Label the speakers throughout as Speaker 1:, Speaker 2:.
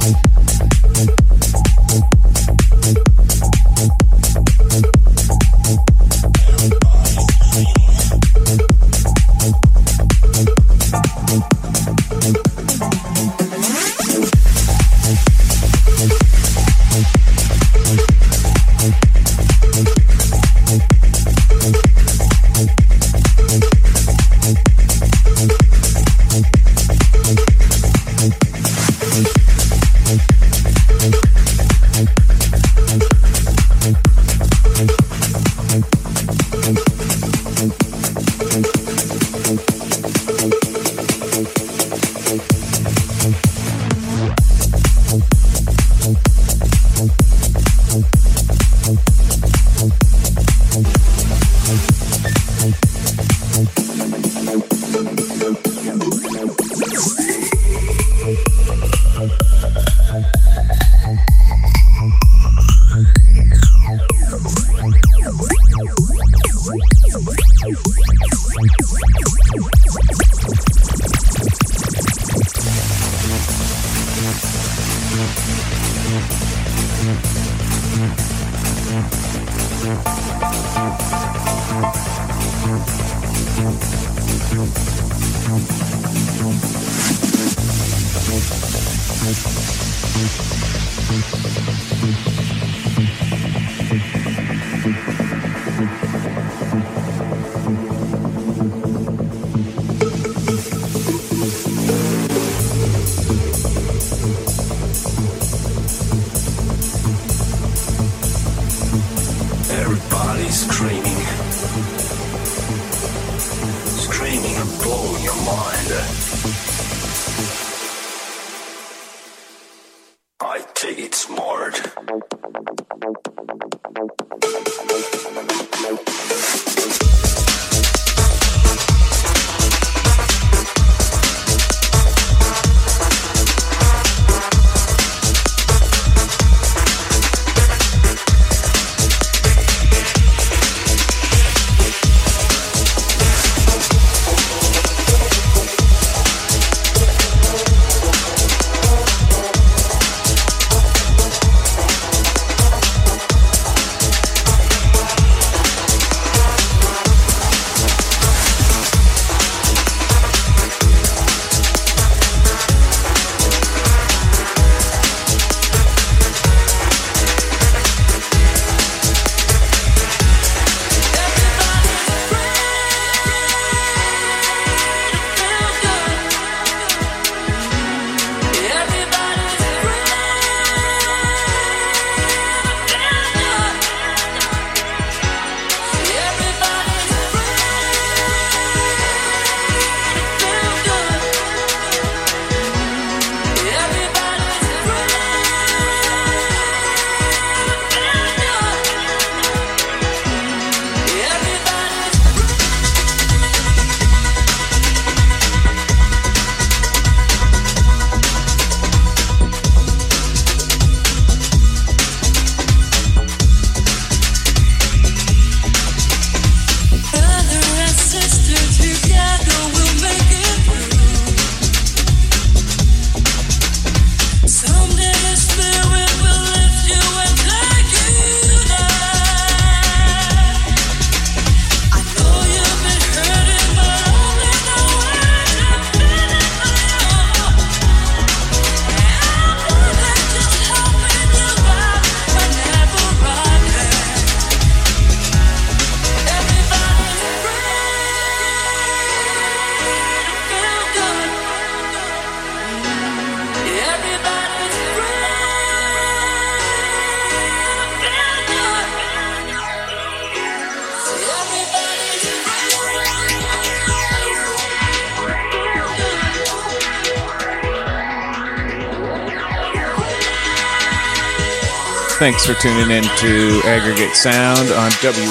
Speaker 1: Thanks for tuning in to Aggregate Sound on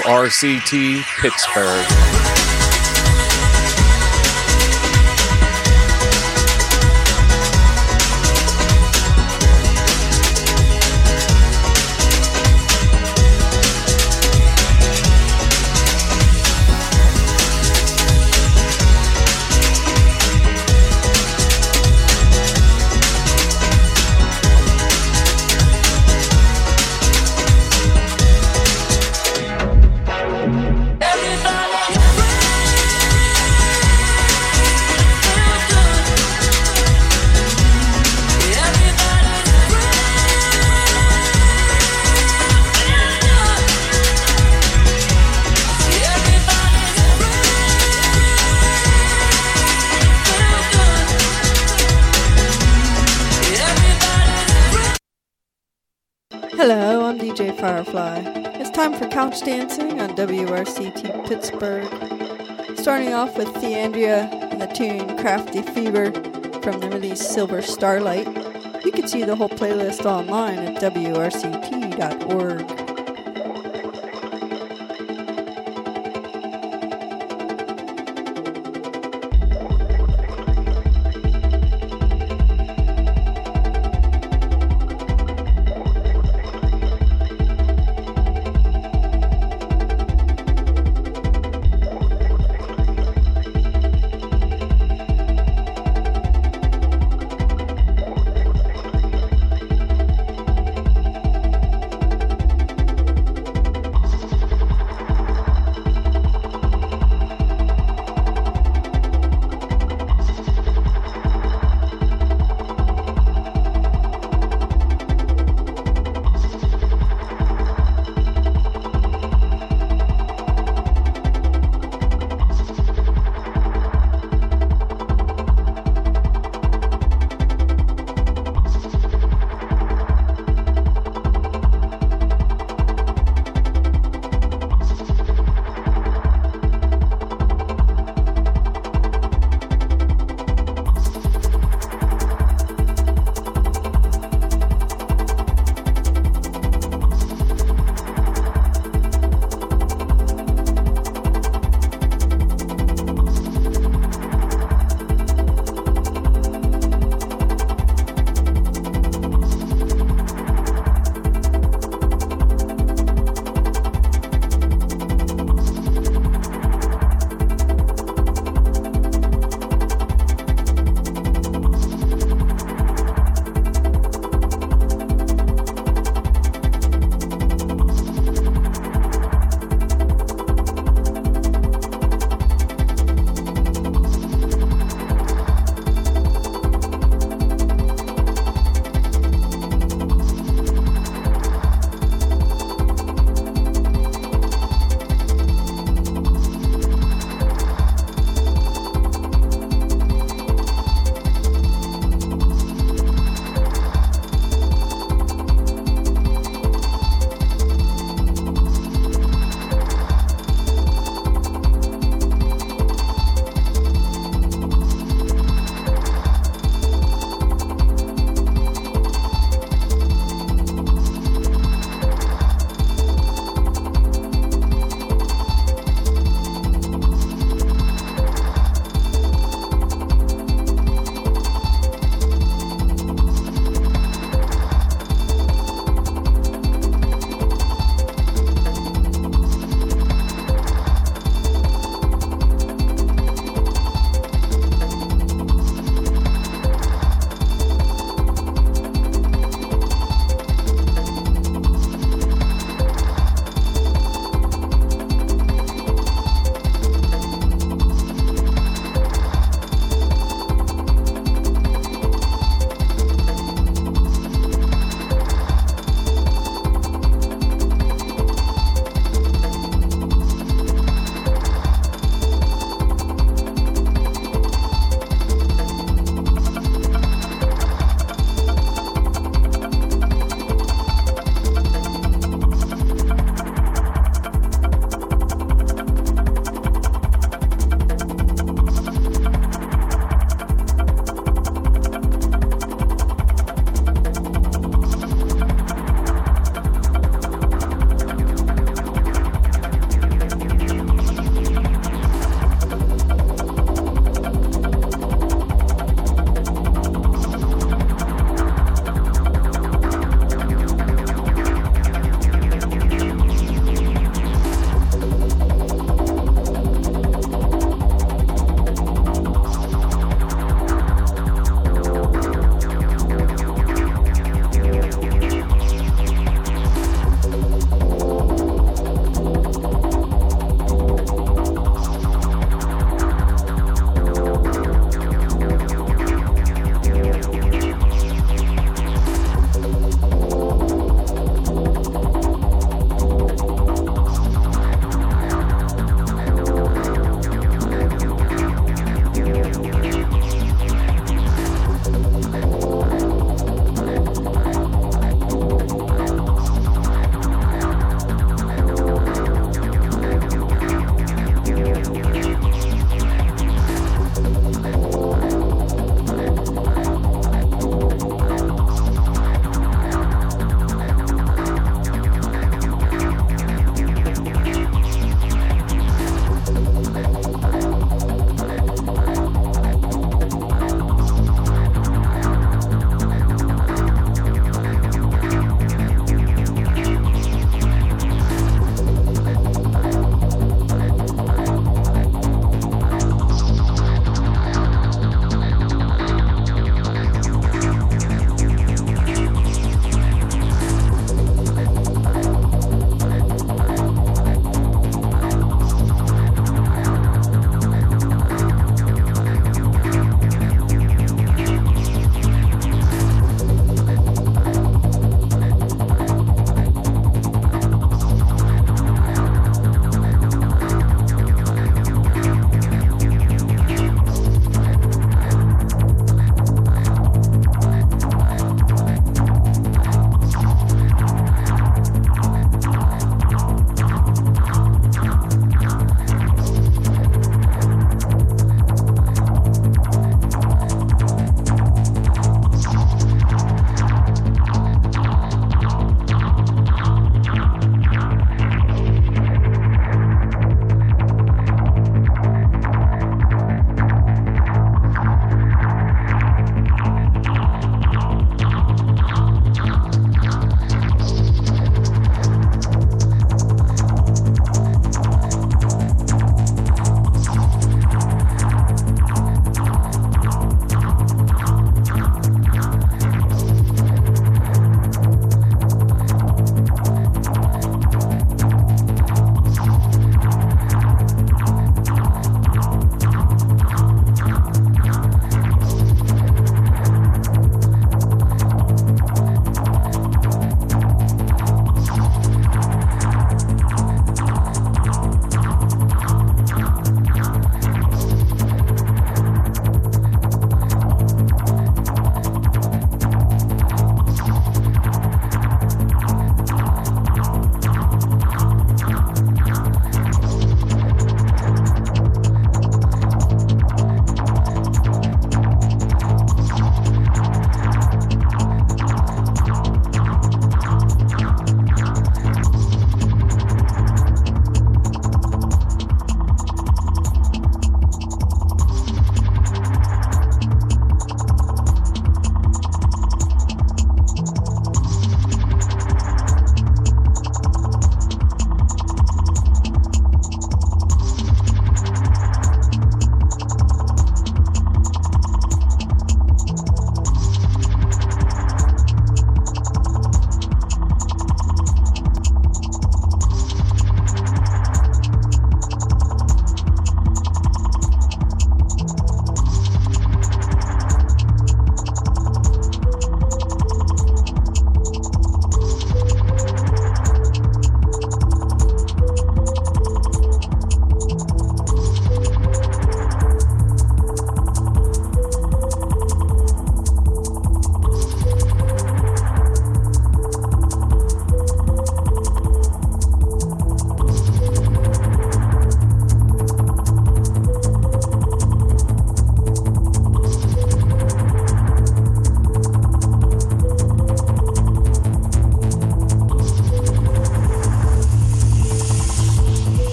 Speaker 1: WRCT Pittsburgh.
Speaker 2: Hello, I'm DJ Firefly. It's time for couch dancing on WRCT Pittsburgh. Starting off with Theandria and the tune Crafty Fever from the release Silver Starlight. You can see the whole playlist online at WRCT.org.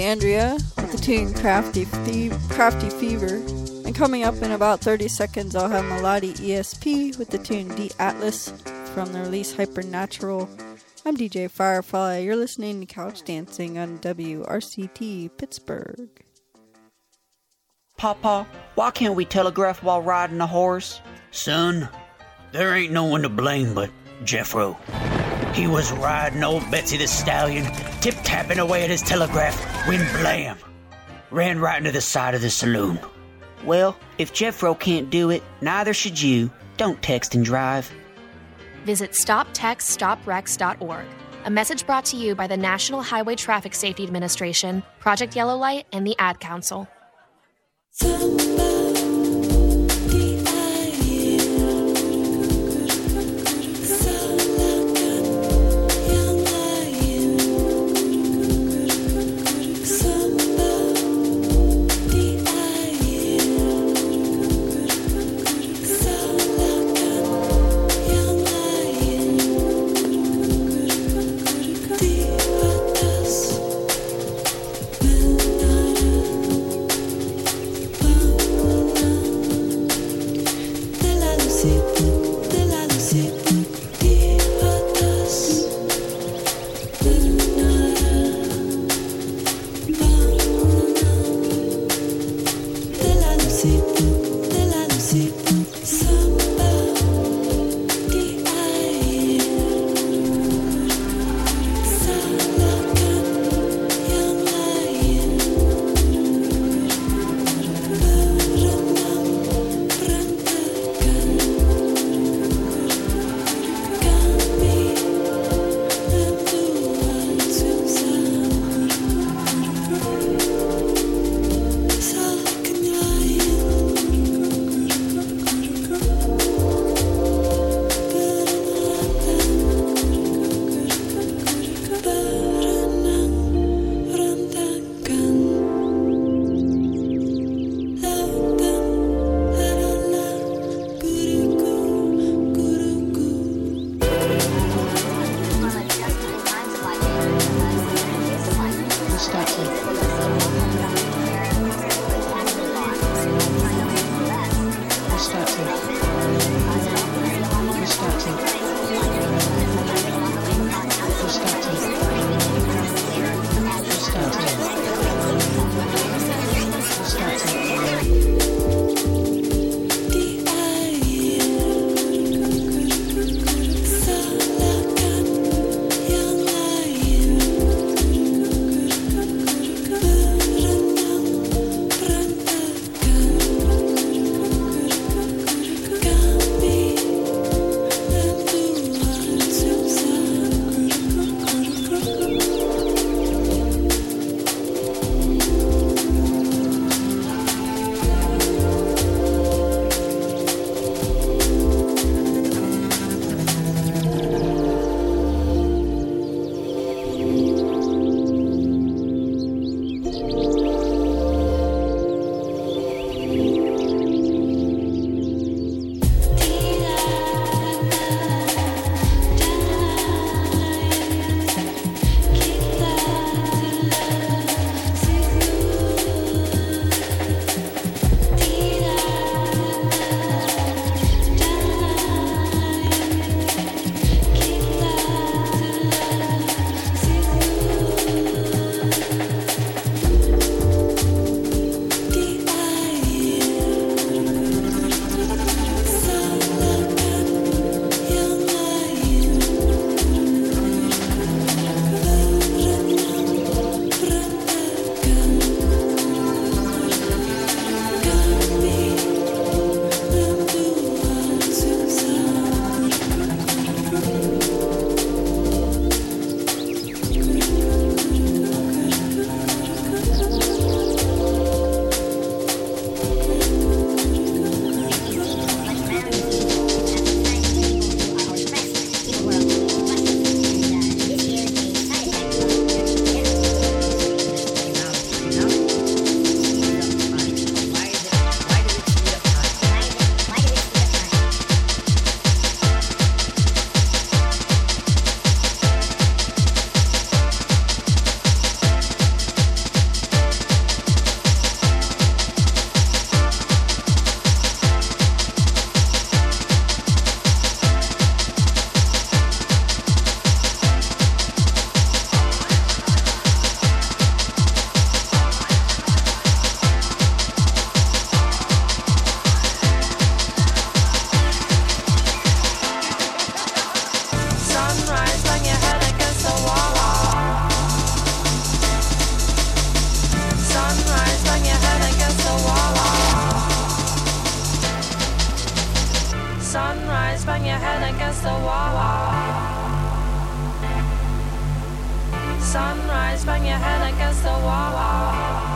Speaker 2: Andrea with the tune Crafty Fever. And coming up in about 30 seconds, I'll have Melody ESP with the tune The Atlas from the release Hypernatural. I'm DJ Firefly. You're listening to Couch Dancing on WRCT Pittsburgh.
Speaker 3: Papa, why can't we telegraph while riding a horse?
Speaker 4: Son, there ain't no one to blame but Jeffro. He was riding old Betsy the Stallion, tip-tapping away at his telegraph, when blam! Ran right into the side of the saloon.
Speaker 3: Well, if Jeffro can't do it, neither should you. Don't text and drive.
Speaker 5: Visit StopTextStopWrecks.org. A message brought to you by the National Highway Traffic Safety Administration, Project Yellow Light, and the Ad Council.
Speaker 6: head against the wall.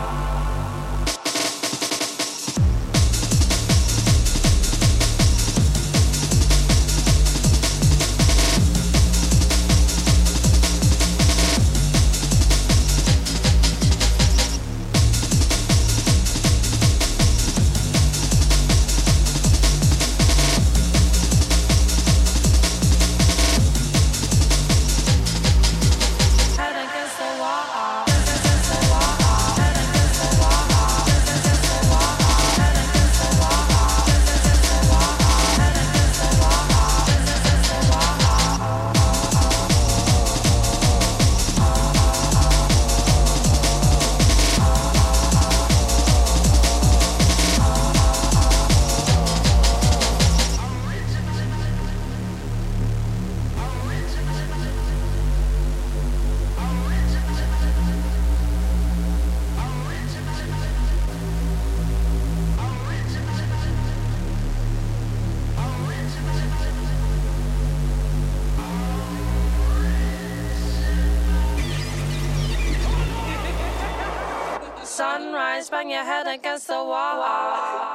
Speaker 6: Sunrise, bang your head against the wall.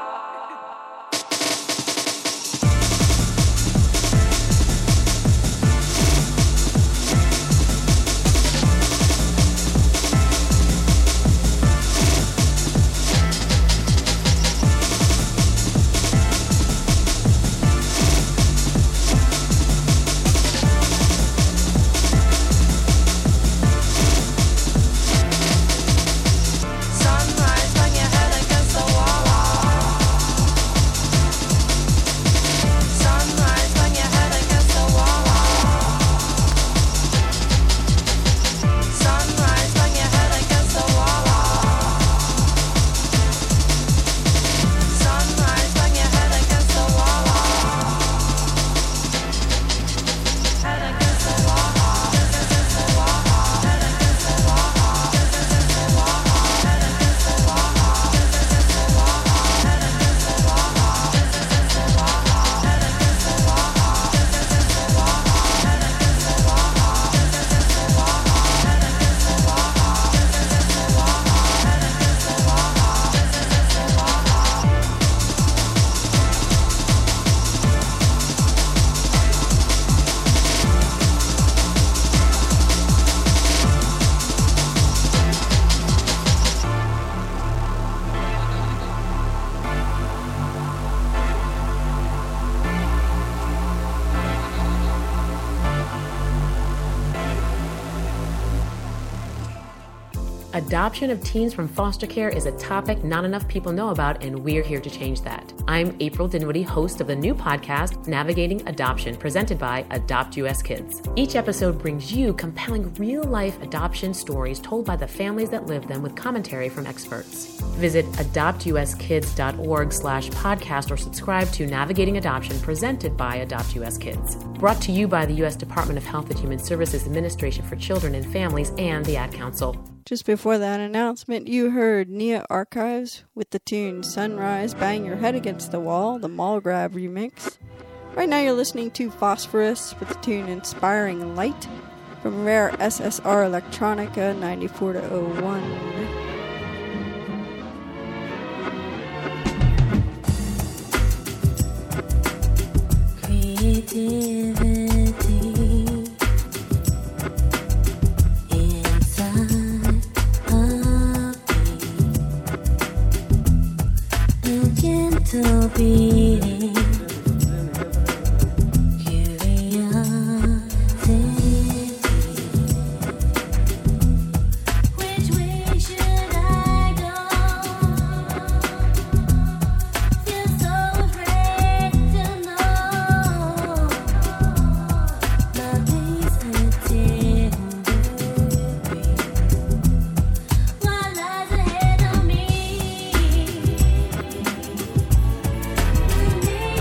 Speaker 7: Adoption of teens from foster care is a topic not enough people know about, and we're here to change that. I'm April Dinwiddie, host of the new podcast, Navigating Adoption, presented by Adopt US Kids. Each episode brings you compelling real-life adoption stories told by the families that live them with commentary from experts. Visit adoptuskids.org/podcast or subscribe to Navigating Adoption, presented by Adopt US Kids. Brought to you by the U.S. Department of Health and Human Services Administration for Children and Families and the Ad Council.
Speaker 2: Just before that announcement, you heard Nia Archives with the tune Sunrise, Bang Your Head Against the Wall, the Mall Grab remix. Right now you're listening to Phosphorus with the tune Inspiring Light from Rare SSR Electronica 94-01.
Speaker 8: Beating curiosity. Which way should I go? Feel so afraid to know. My days are tender. What lies ahead of me?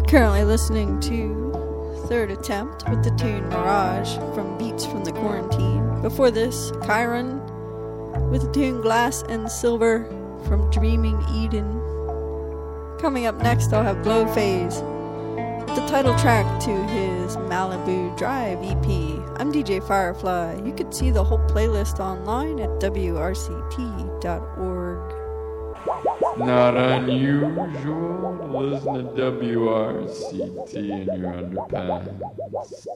Speaker 2: Currently listening to Third Attempt with the tune Mirage from Beats from the Quarantine. Before this, Chiron with the tune Glass and Silver from Dreaming Eden. Coming up next, I'll have Blow Phase, the title track to his Malibu Drive EP. I'm DJ Firefly. You can see the whole playlist online at wrct.org.
Speaker 9: Not unusual. Listen to WRCT in your underpants.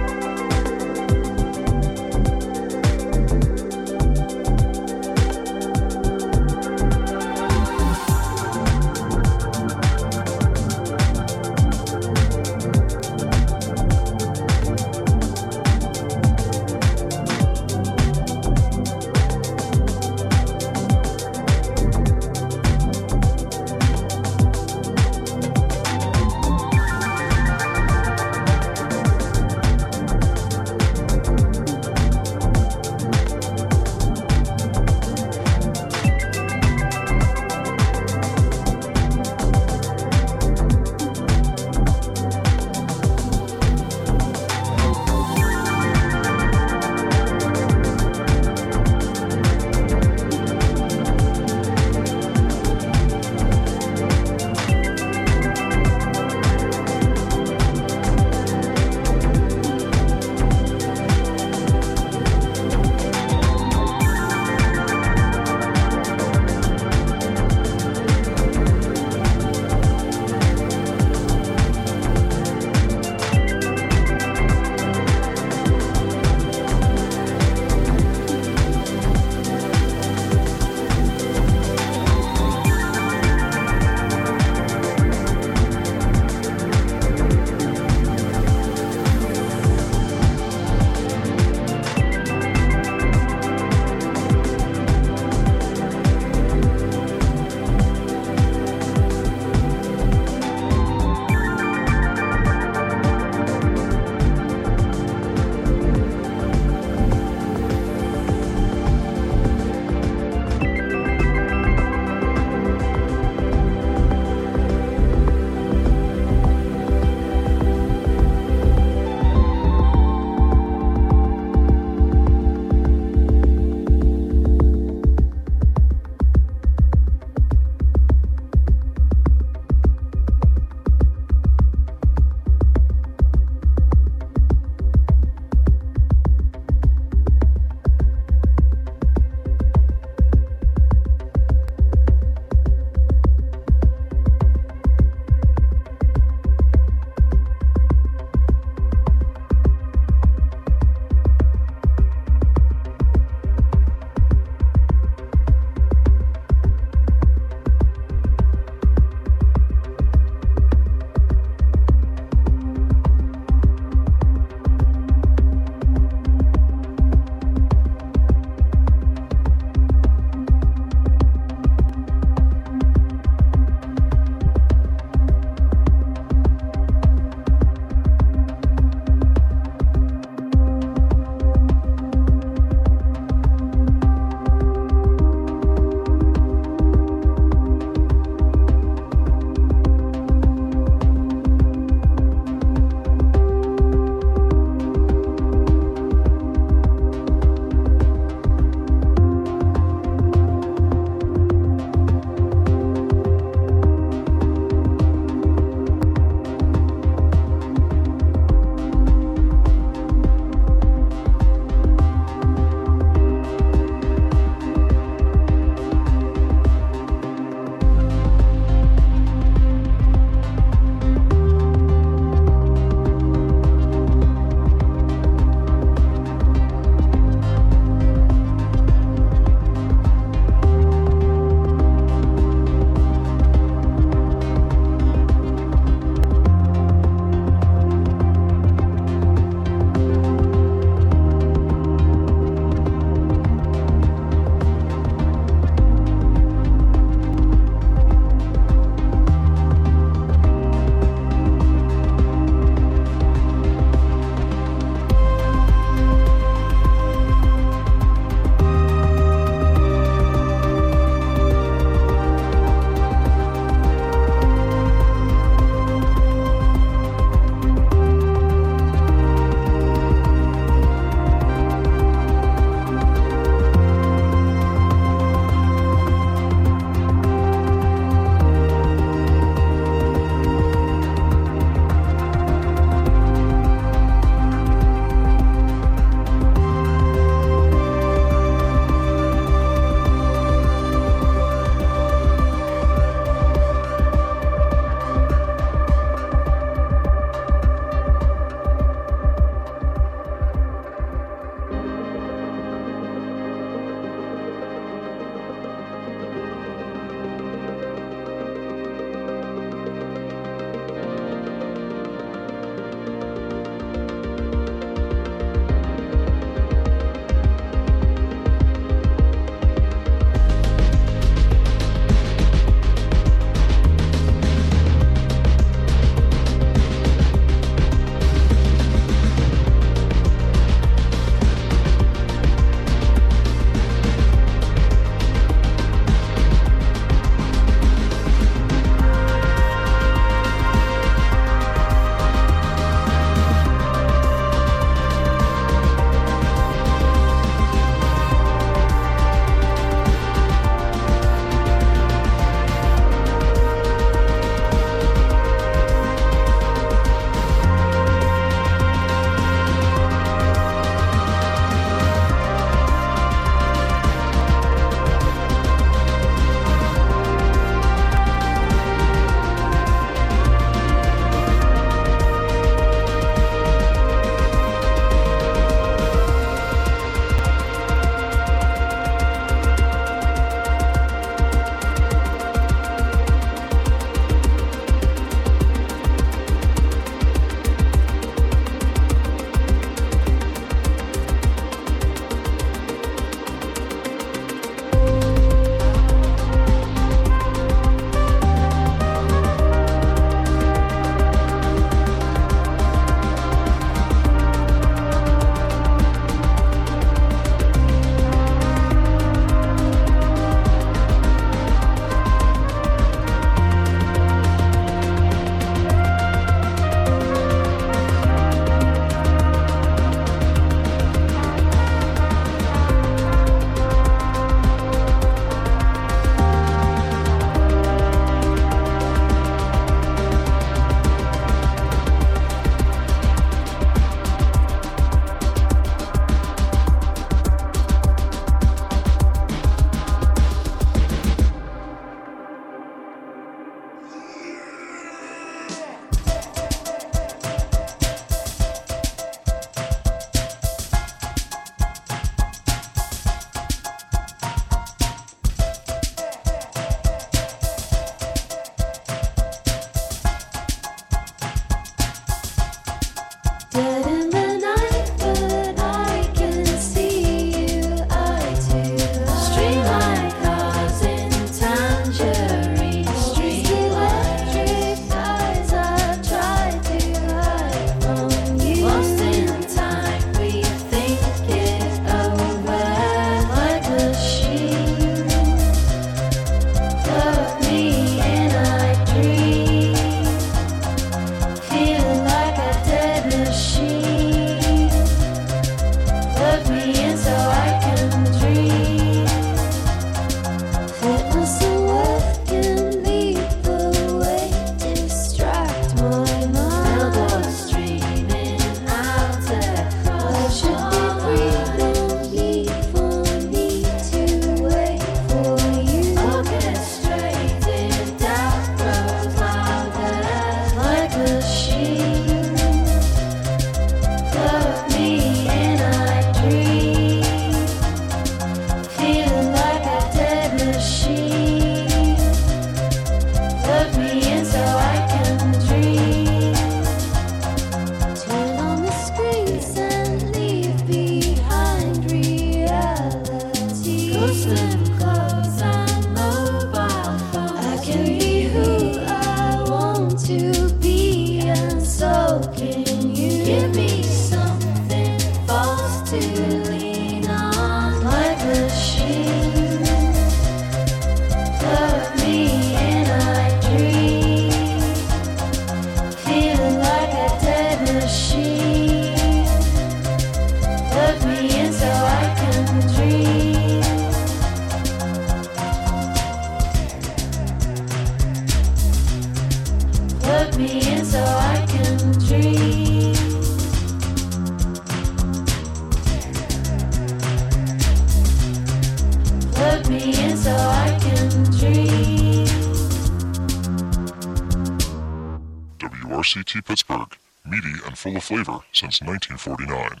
Speaker 10: WRCT Pittsburgh, meaty and full of flavor since 1949.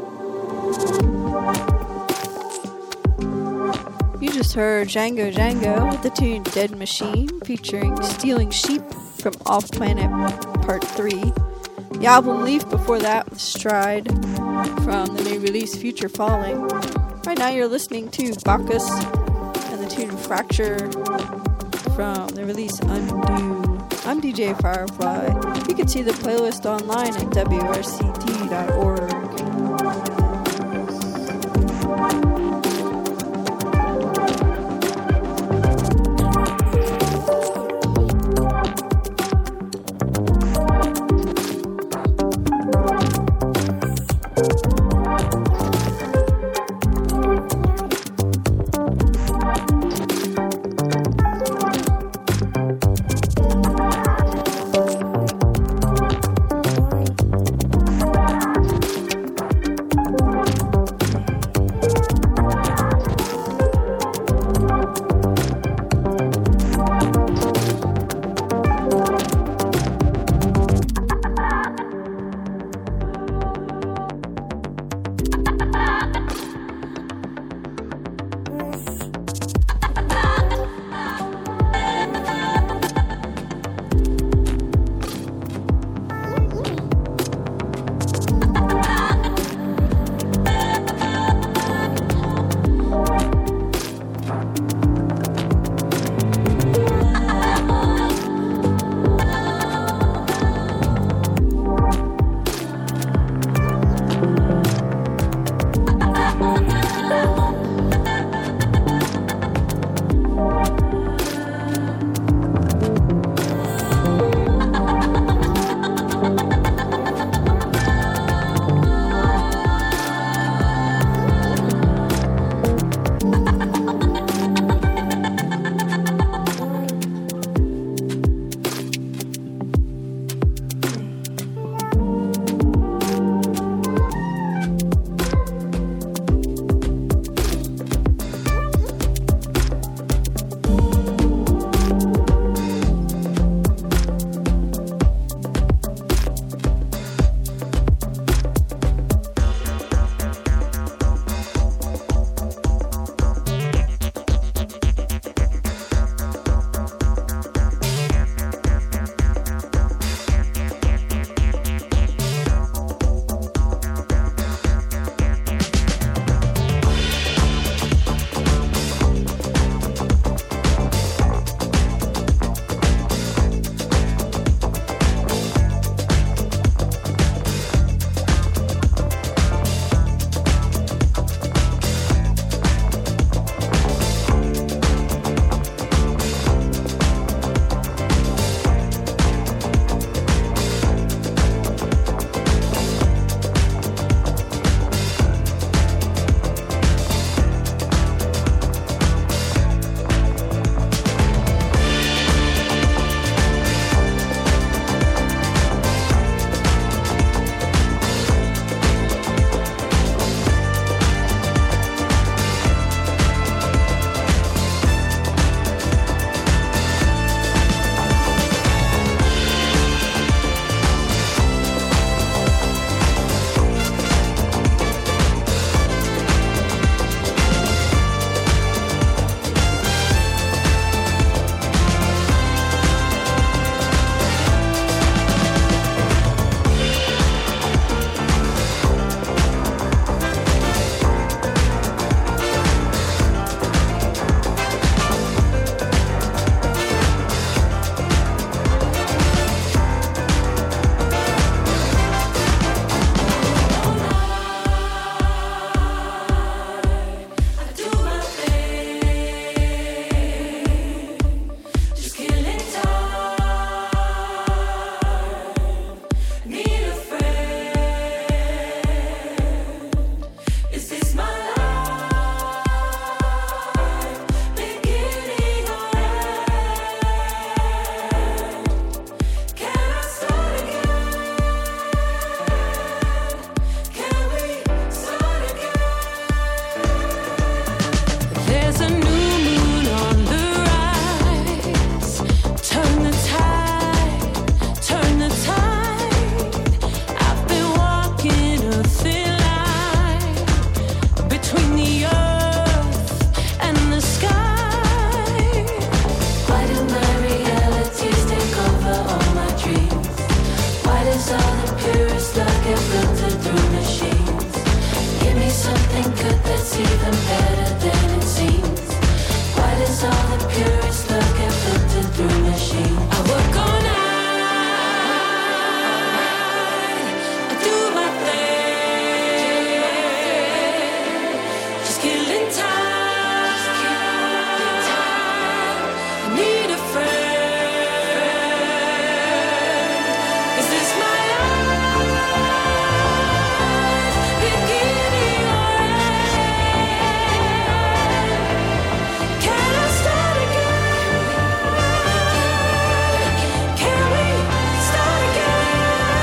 Speaker 2: You just heard Django Django with the tune Dead Machine featuring Stealing Sheep from Off Planet Part 3. The album Leaf before that with Stride from the new release Future Falling. Right now you're listening to Bacchus and the tune Fracture from the release Undo. I'm DJ Firefly. You can see the playlist online at wrct.org.
Speaker 8: even better than it seems? Why does all the purest love get filtered through machine? I work all night, I do my thing, just killing time. I need a friend. Is this my life beginning or end? Can I start again? Can we start again?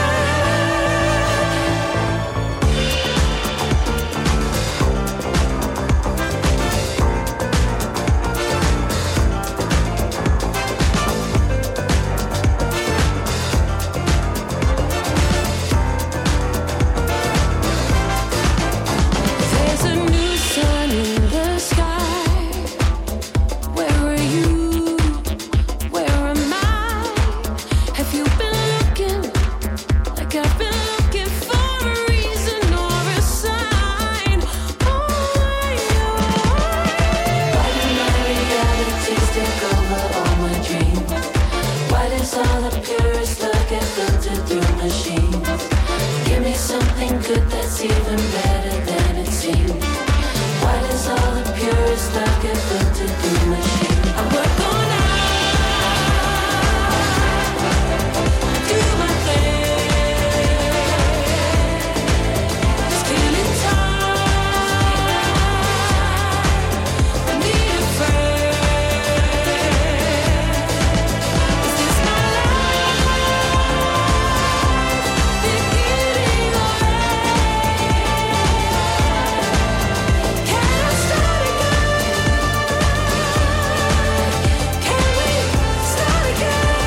Speaker 8: There's a new sun in the sky. Where are you? Where am I? Have you been looking like I've been looking for a reason or a sign? Why do my realities take over all my dreams? Why does all the purest love get filtered through machines? Give me something good that's even better than it seems. Why does all the purest love get filtered through machines? I work all night, do my thing, just killing time. I need a friend. Is this my life beginning or end? Can I start again? Can we start again?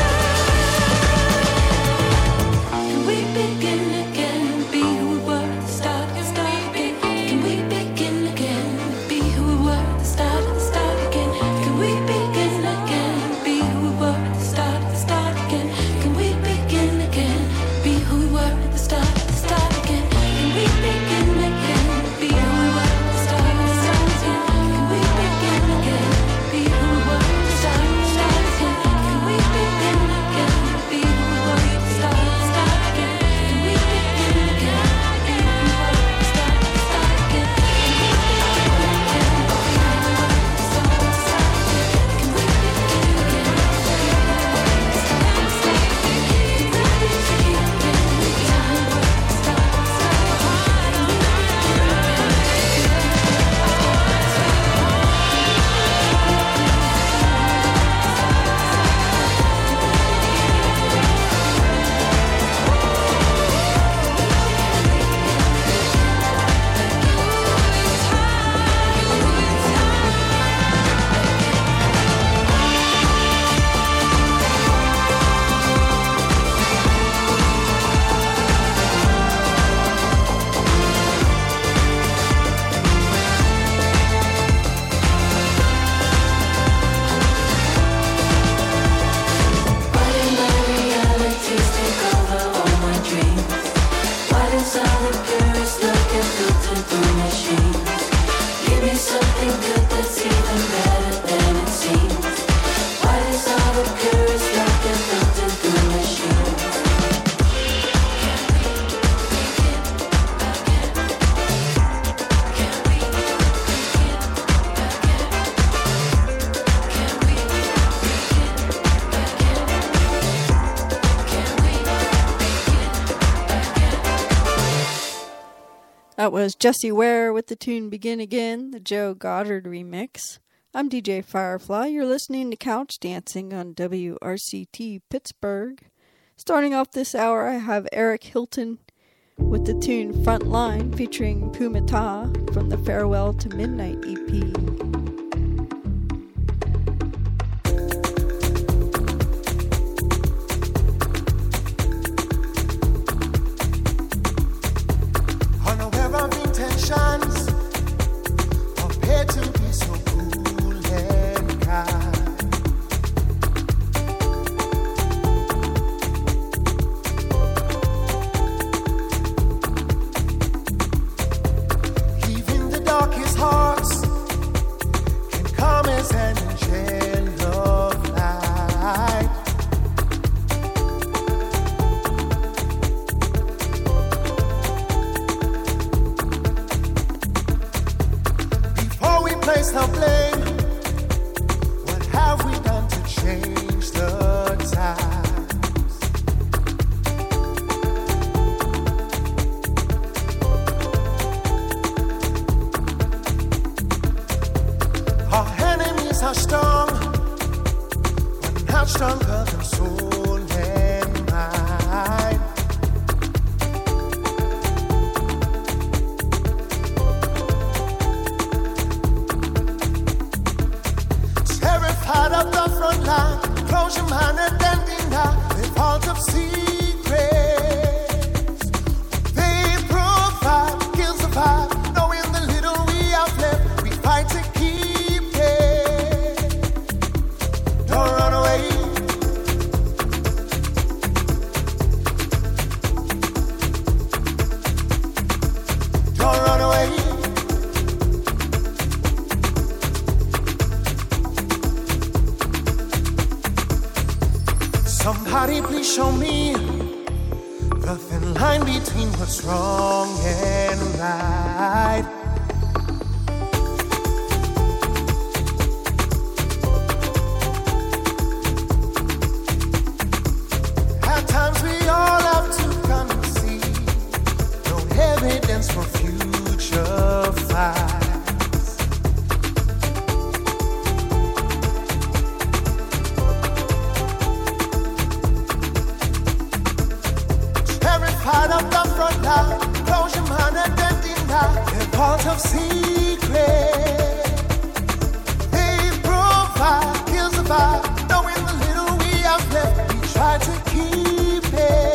Speaker 8: Can we begin again? Be who we were at the start again. Can we begin again? Be who we were at the start again. Can we begin again? Be who we were at the start again. Can we begin again? Be who we were at the start again. Can we begin again? Be who we were at the start again. Can we begin again? Be who we were at the start again. Can we begin again? Be who we were at the start again. Can we begin again? Be who we were at the start again. Why do my realities take over all my dreams? Why does all the purest love get filtered through machines? Give me something good that's even better than it seems. Why does all the purest love get filtered through machines?
Speaker 2: That was Jessie Ware with the tune Begin Again, the Joe Goddard remix. I'm DJ Firefly. You're listening to Couch Dancing on WRCT Pittsburgh. Starting off this hour, I have Eric Hilton with the tune Frontline featuring Pumata from the Farewell to Midnight EP.
Speaker 11: Unaware of intentions, prepared to be so cool and kind. Leaving the darkest show me the thin line between what's wrong and right. At times we all have to concede no evidence for future fights. Part of the front line, close your mind and then deny. They're part of secret. They provide, here's the vibe. Knowing the little we have left, we try to keep it.